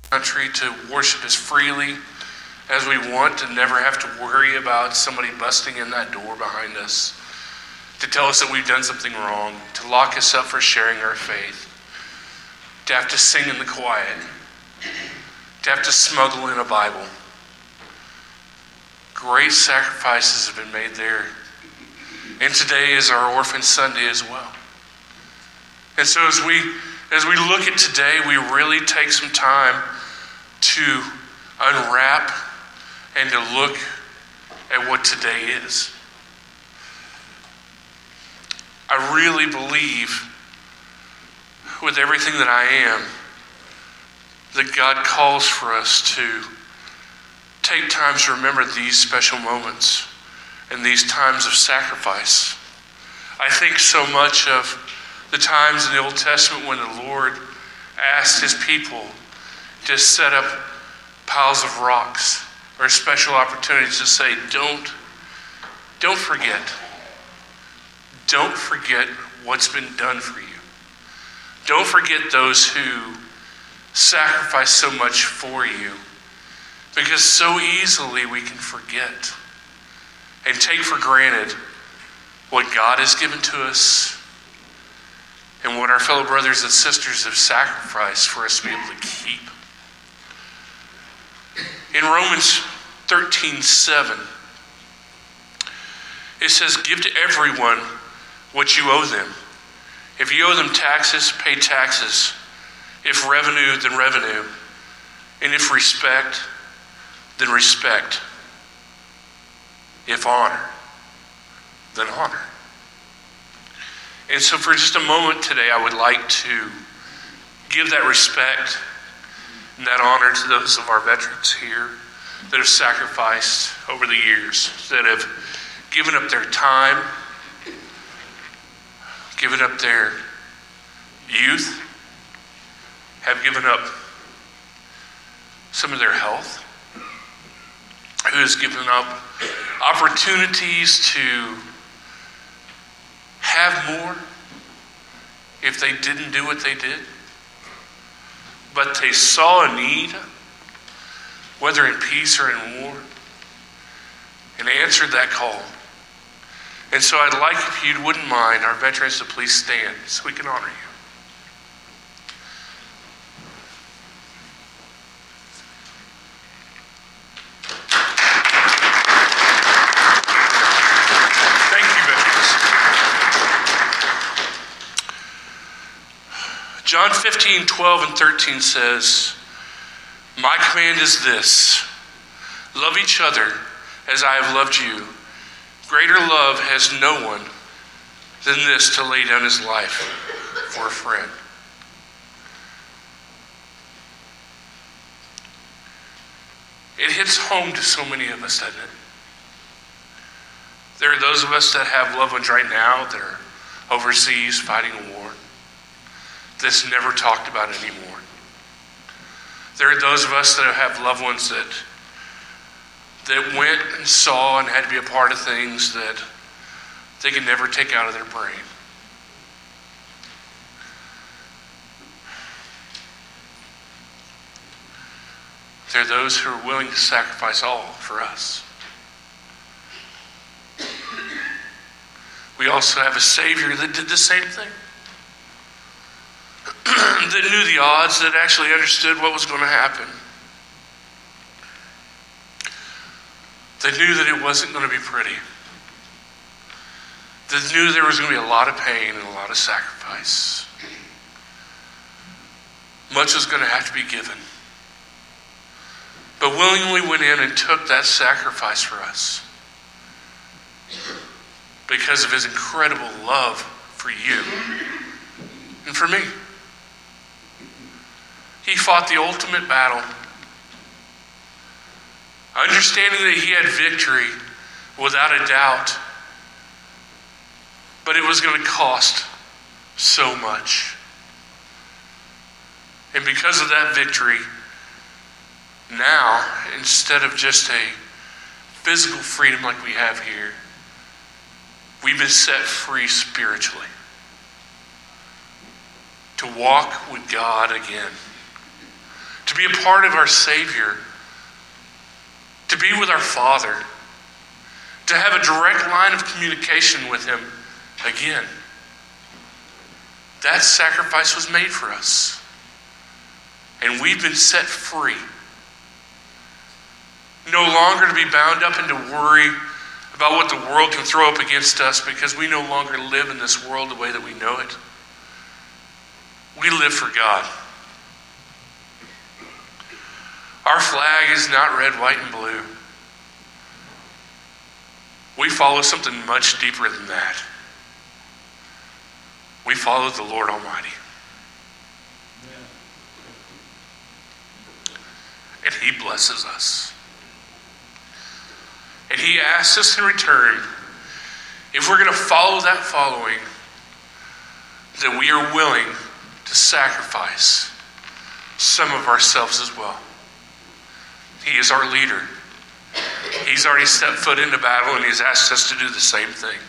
country to worship as freely as we want, to never have to worry about somebody busting in that door behind us to tell us that we've done something wrong, to lock us up for sharing our faith, to have to sing in the quiet, to have to smuggle in a Bible. Great sacrifices have been made there. And today is our Orphan Sunday as well. And so as we look at today, we really take some time to unwrap and to look at what today is. I really believe with everything that I am that God calls for us to take time to remember these special moments and these times of sacrifice. I think so much of the times in the Old Testament when the Lord asked his people to set up piles of rocks or special opportunities to say, don't forget. Don't forget what's been done for you. Don't forget those who sacrificed so much for you. Because so easily we can forget and take for granted what God has given to us and what our fellow brothers and sisters have sacrificed for us to be able to keep. In Romans 13:7, it says, "Give to everyone what you owe them. If you owe them taxes, pay taxes. If revenue, then revenue. And if respect, then respect. If honor, then honor." And so for just a moment today, I would like to give that respect and that honor to those of our veterans here that have sacrificed over the years, that have given up their time, given up their youth, have given up some of their health, who has given up opportunities to have more if they didn't do what they did. But they saw a need, whether in peace or in war, and answered that call. And so I'd like, if you wouldn't mind, our veterans to please stand so we can honor you. John 15:12 and 13 says, "My command is this, love each other as I have loved you. Greater love has no one than this, to lay down his life for a friend." It hits home to so many of us, doesn't it? There are those of us that have loved ones right now that are overseas fighting a war that's never talked about anymore. There are those of us that have loved ones that went and saw and had to be a part of things that they can never take out of their brain. There are those who are willing to sacrifice all for us. We also have a Savior that did the same thing. That knew the odds, that actually understood what was going to happen. That knew that it wasn't going to be pretty. That knew there was going to be a lot of pain and a lot of sacrifice. Much was going to have to be given. But willingly went in and took that sacrifice for us. Because of his incredible love for you and for me. He fought the ultimate battle, understanding that he had victory without a doubt, but it was going to cost so much. And because of that victory, now, instead of just a physical freedom like we have here, we've been set free spiritually to walk with God again. to be a part of our Savior, to be with our Father, to have a direct line of communication with Him again. That sacrifice was made for us. And we've been set free. No longer to be bound up into worry about what the world can throw up against us, because we no longer live in this world the way that we know it. We live for God. Our flag is not red, white, and blue. We follow something much deeper than that. We follow the Lord Almighty. And He blesses us. And He asks us in return, if we're going to follow that following, that we are willing to sacrifice some of ourselves as well. He is our leader. He's already stepped foot into battle, and He's asked us to do the same thing.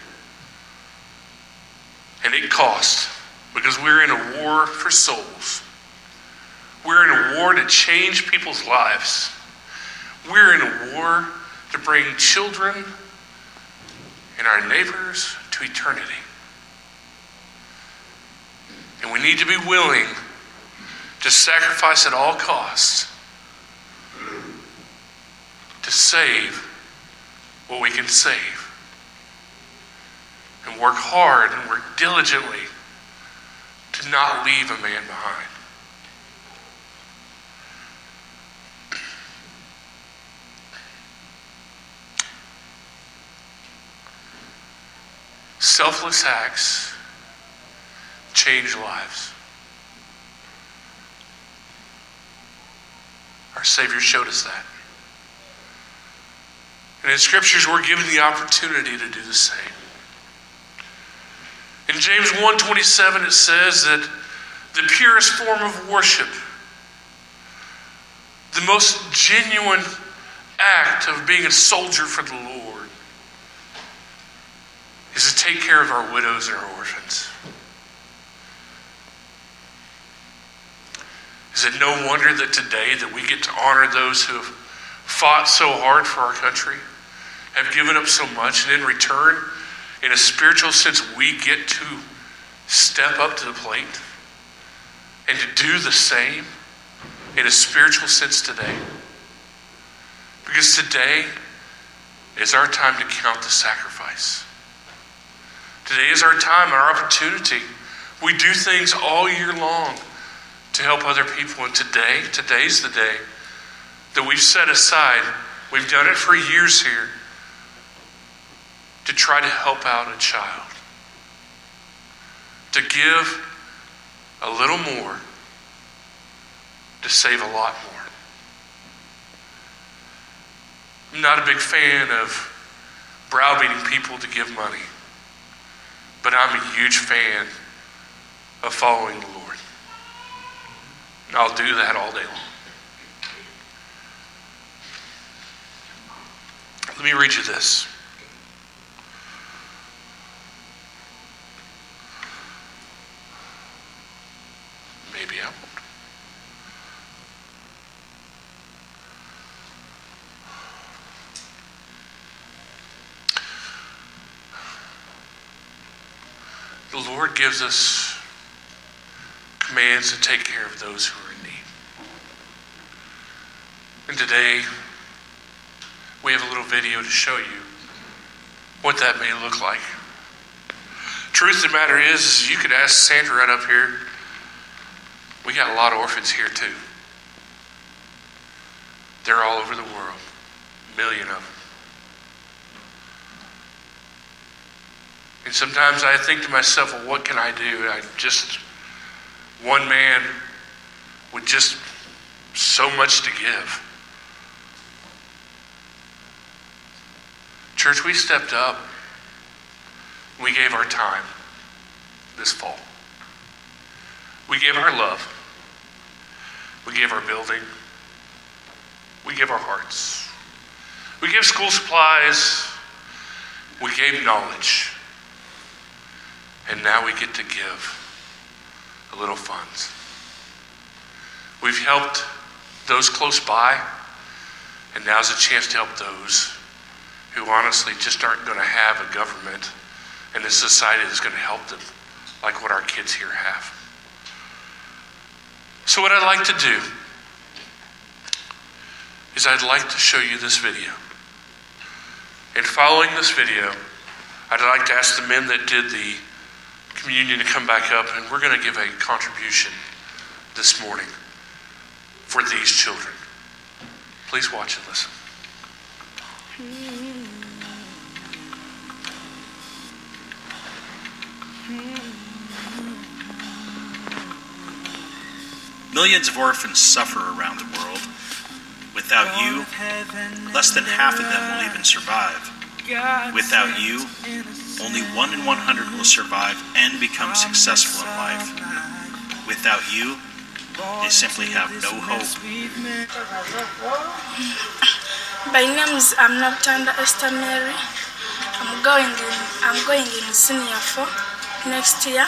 And it costs, because we're in a war for souls. We're in a war to change people's lives. We're in a war to bring children and our neighbors to eternity. And we need to be willing to sacrifice at all costs to save what we can save. And work hard and work diligently to not leave a man behind. Selfless acts change lives. Our Savior showed us that. And in Scriptures, we're given the opportunity to do the same. In James 1:27, it says that the purest form of worship, the most genuine act of being a soldier for the Lord, is to take care of our widows and our orphans. Is it no wonder that today that we get to honor those who have fought so hard for our country, have given up so much, and in return, in a spiritual sense, we get to step up to the plate and to do the same in a spiritual sense today? Because today is our time to count the sacrifice. Today is our time, our opportunity. We do things all year long to help other people, and today's the day that we've set aside. We've done it for years here to try to help out a child, to give a little more, to save a lot more. I'm not a big fan of browbeating people to give money, but I'm a huge fan of following the Lord. And I'll do that all day long. Let me read you this. Maybe I won't. The Lord gives us commands to take care of those who are in need. And today, we have a little video to show you what that may look like. Truth of the matter is you could ask Sandra right up here. We got a lot of orphans here too. They're all over the world. A million of them. And sometimes I think to myself, well, what can I do? One man with just so much to give. Church, we stepped up. We gave our time this fall. We gave our love. We gave our building. We gave our hearts. We gave school supplies. We gave knowledge. And now we get to give a little funds. We've helped those close by, and now's a chance to help those who honestly just aren't going to have a government and a society that's going to help them, like what our kids here have. So what I'd like to do is I'd like to show you this video. And following this video, I'd like to ask the men that did the communion to come back up, and we're going to give a contribution this morning for these children. Please watch and listen. Millions of orphans suffer around the world. Without you, less than half of them will even survive. Without you, only 1 in 100 will survive and become successful in life. Without you, they simply have no hope. My name is Amnaptanda Esther Mary. I'm going in senior 4 next year.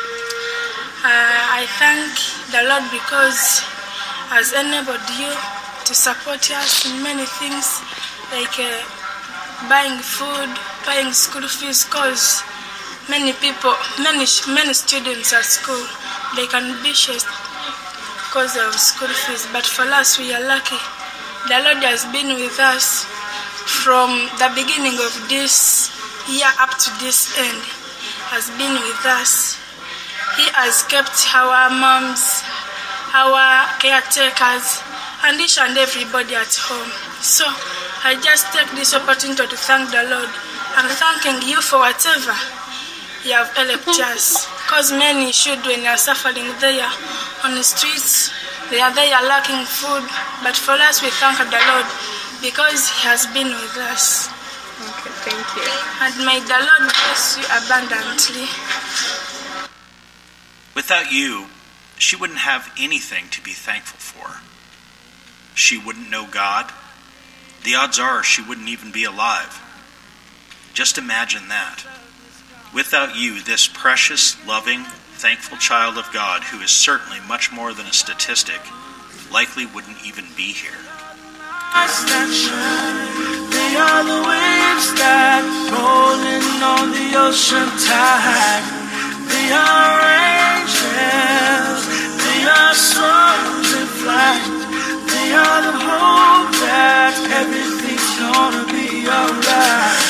I thank the Lord because has enabled you to support us in many things, like buying food, paying school fees, because many students at school, they can be stressed because of school fees. But for us, we are lucky. The Lord has been with us from the beginning of this year up to this end, has been with us. He has kept our moms, our caretakers, and each and everybody at home. So I just take this opportunity to thank the Lord and thanking you for whatever you have helped us. Because many children are suffering there on the streets. They are there lacking food. But for us, we thank the Lord because He has been with us. Okay, thank you. And may the Lord bless you abundantly. Without you, she wouldn't have anything to be thankful for. She wouldn't know God. The odds are she wouldn't even be alive. Just imagine that. Without you, this precious, loving, thankful child of God, who is certainly much more than a statistic, likely wouldn't even be here. They are the waves that rolling on the ocean tide. They are angels, they are songs in flight. They are the hope that everything's gonna be alright.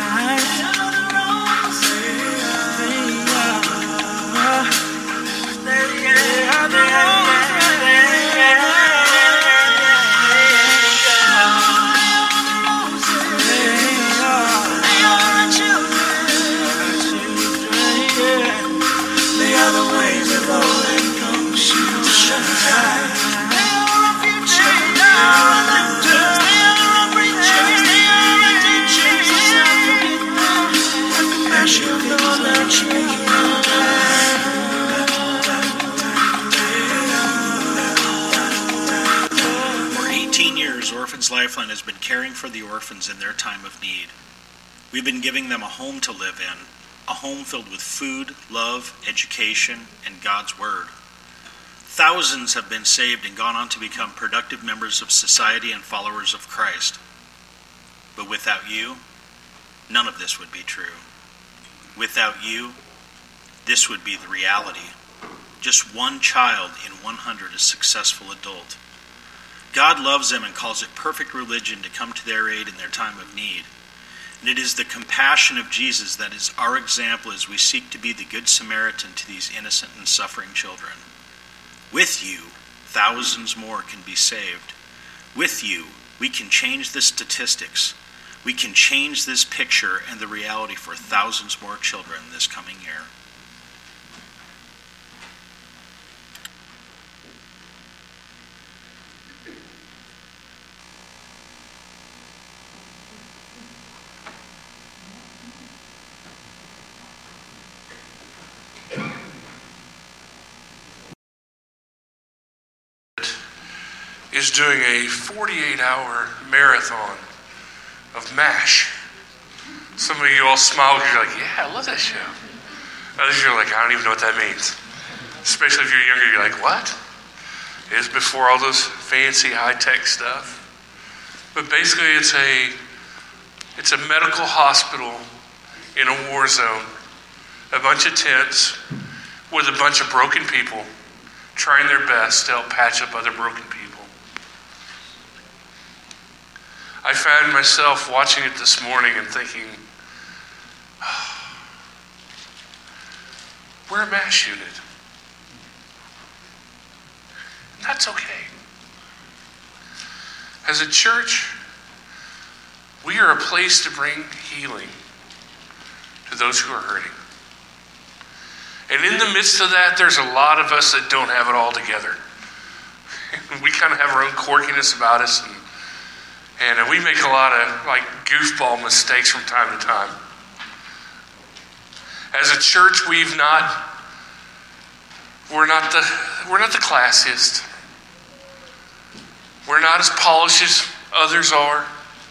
Lifeline has been caring for the orphans in their time of need. We've been giving them a home to live in, a home filled with food, love, education, and God's Word. Thousands have been saved and gone on to become productive members of society and followers of Christ. But without you, none of this would be true. Without you, this would be the reality. Just one child in 100 is a successful adult. God loves them and calls it perfect religion to come to their aid in their time of need. And it is the compassion of Jesus that is our example as we seek to be the Good Samaritan to these innocent and suffering children. With you, thousands more can be saved. With you, we can change the statistics. We can change this picture and the reality for thousands more children this coming year. Is doing a 48-hour marathon of MASH. Some of you all smile because you're like, yeah, I love that show. Others you're like, I don't even know what that means. Especially if you're younger, you're like, what? It is before all those fancy high-tech stuff. But basically it's a medical hospital in a war zone. A bunch of tents with a bunch of broken people trying their best to help patch up other broken people. I found myself watching it this morning and thinking, we're a MASH unit. And that's okay. As a church, we are a place to bring healing to those who are hurting. And in the midst of that, there's a lot of us that don't have it all together. We kind of have our own quirkiness about us, and we make a lot of goofball mistakes from time to time. As a church, we're not the classiest. We're not as polished as others are.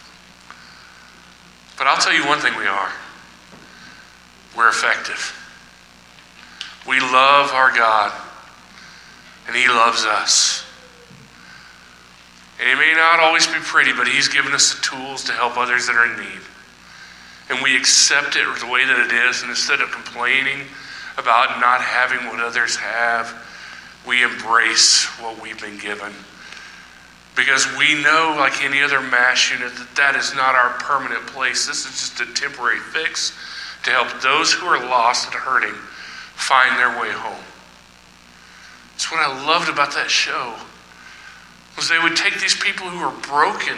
But I'll tell you one thing we are. We're effective. We love our God, and He loves us. And it may not always be pretty, but He's given us the tools to help others that are in need. And we accept it the way that it is, and instead of complaining about not having what others have, we embrace what we've been given. Because we know, like any other MASH unit, that is not our permanent place. This is just a temporary fix to help those who are lost and hurting find their way home. That's what I loved about that show, was they would take these people who are broken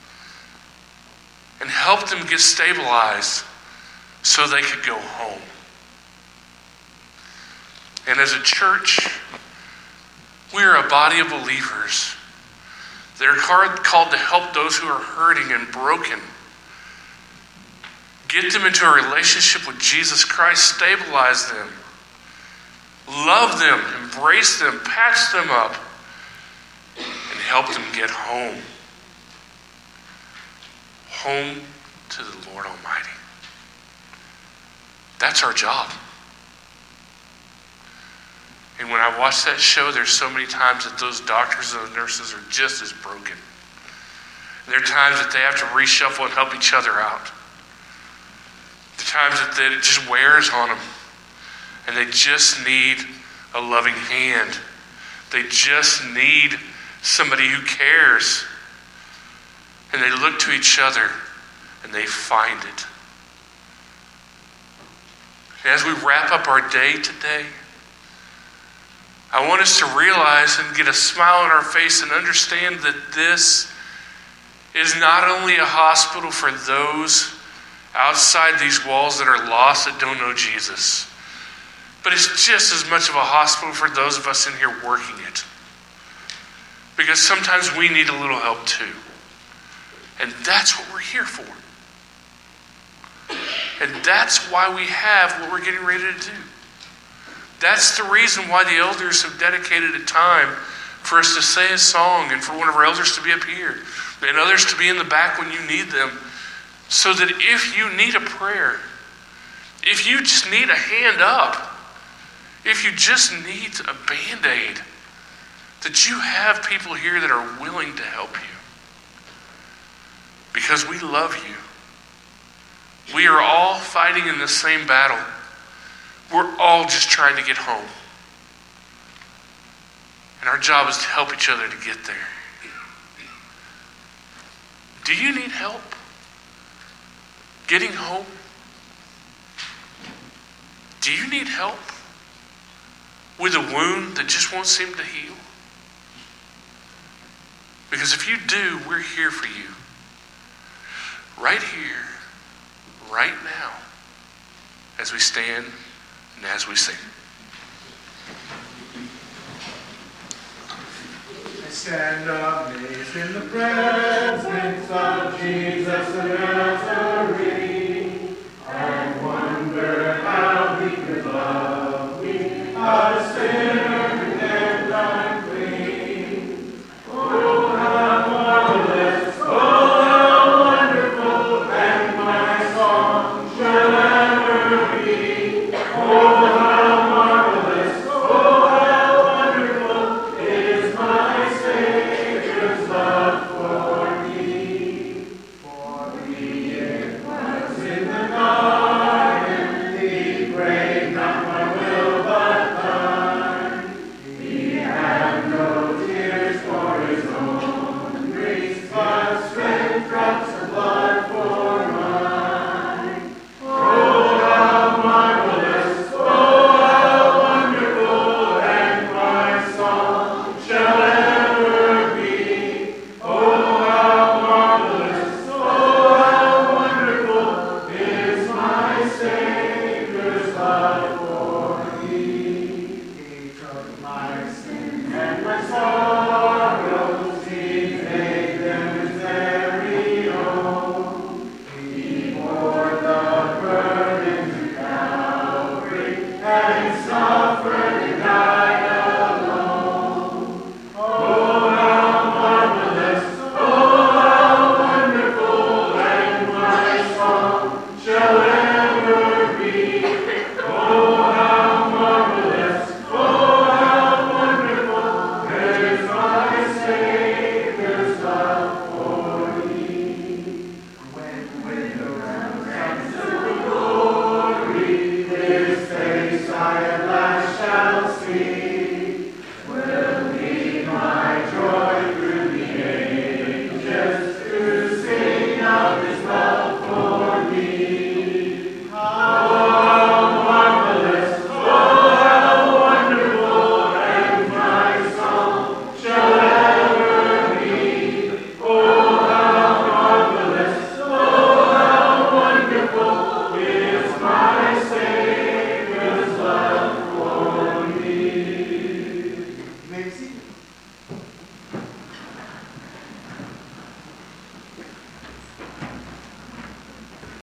and help them get stabilized so they could go home. And as a church, we are a body of believers. They're called to help those who are hurting and broken. Get them into a relationship with Jesus Christ, stabilize them, love them, embrace them, patch them up, and help them get home. Home to the Lord Almighty. That's our job. And when I watch that show, there's so many times that those doctors and those nurses are just as broken. And there are times that they have to reshuffle and help each other out. The times that it just wears on them. And they just need a loving hand. They just need somebody who cares. And they look to each other and they find it. And as we wrap up our day today, I want us to realize and get a smile on our face and understand that this is not only a hospital for those outside these walls that are lost, that don't know Jesus, but it's just as much of a hospital for those of us in here working it. Because sometimes we need a little help too. And that's what we're here for. And that's why we have what we're getting ready to do. That's the reason why the elders have dedicated a time for us to say a song and for one of our elders to be up here and others to be in the back when you need them, so that if you need a prayer, if you just need a hand up, if you just need a Band-Aid, that you have people here that are willing to help you. Because we love you. We are all fighting in the same battle. We're all just trying to get home. And our job is to help each other to get there. Do you need help getting home? Do you need help with a wound that just won't seem to heal? Because if you do, we're here for you. Right here, right now, as we stand and as we sing. I stand amazed in the presence of Jesus the Nazarene, and wonder how He could love me, a sinner and unclean. Oh, how marvelous! Oh, how wonderful! And my song shall ever be. Oh, how marvelous! Oh, how wonderful is my my soul.